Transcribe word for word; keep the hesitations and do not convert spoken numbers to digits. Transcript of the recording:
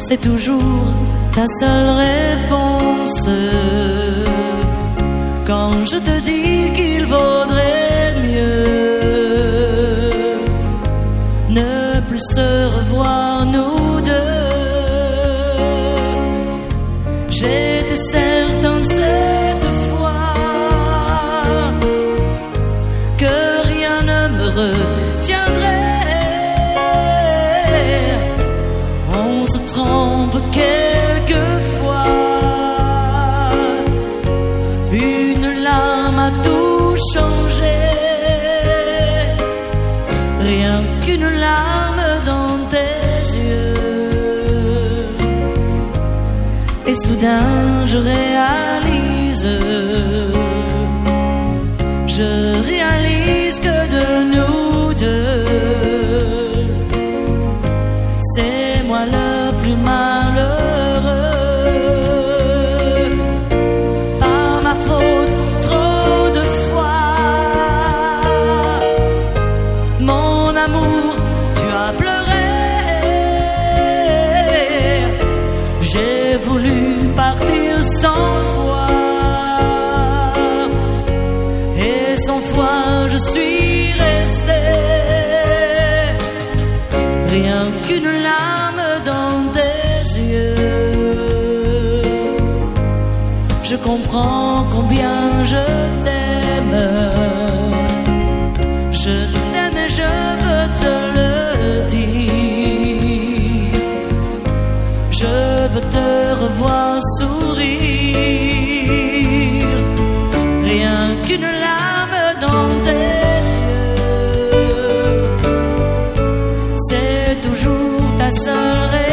c'est toujours ta seule réponse. Quand je te dis qu'il vaudrait mieux ne plus se revoir nous deux, j'étais certain cette fois que rien ne me retiendrait. On se trompe quelquefois, une larme a tout changé, rien qu'une larme dans tes yeux. Et soudain je réalise, je réalise que de nous deux, c'est moi le plus malheureux. Par ma faute, trop de fois, mon amour, tu as pleuré. J'ai voulu partir sans foi, et sans foi je suis resté, rien qu'une larme dans tes yeux. Je comprends combien je t'aime, je t'aime et je veux te le dire. Je veux te revoir sourire, rien qu'une larme dans tes yeux, c'est toujours ta seule raison.